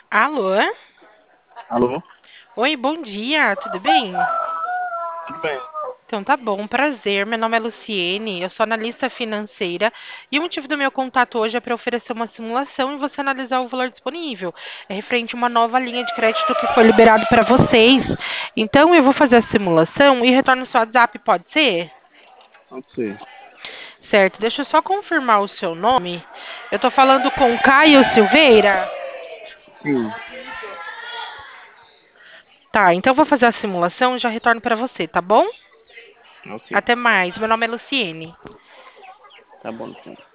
Alô? Alô? Oi, bom dia, tudo bem? Tudo bem? Então tá bom, prazer. Meu nome é Luciene, eu sou analista financeira e o motivo do meu contato hoje é para oferecer uma simulação e você analisar o valor disponível. É referente a uma nova linha de crédito que foi liberado para vocês. Então eu vou fazer a simulação e retorno no seu WhatsApp, pode ser? Pode ser. Certo, deixa eu só confirmar o seu nome. Eu tô falando com Caio Silveira? Sim, Tá, então eu vou fazer a simulação e já retorno para você, tá bom? ok. Até mais. Meu nome é Luciene. Tá bom, então.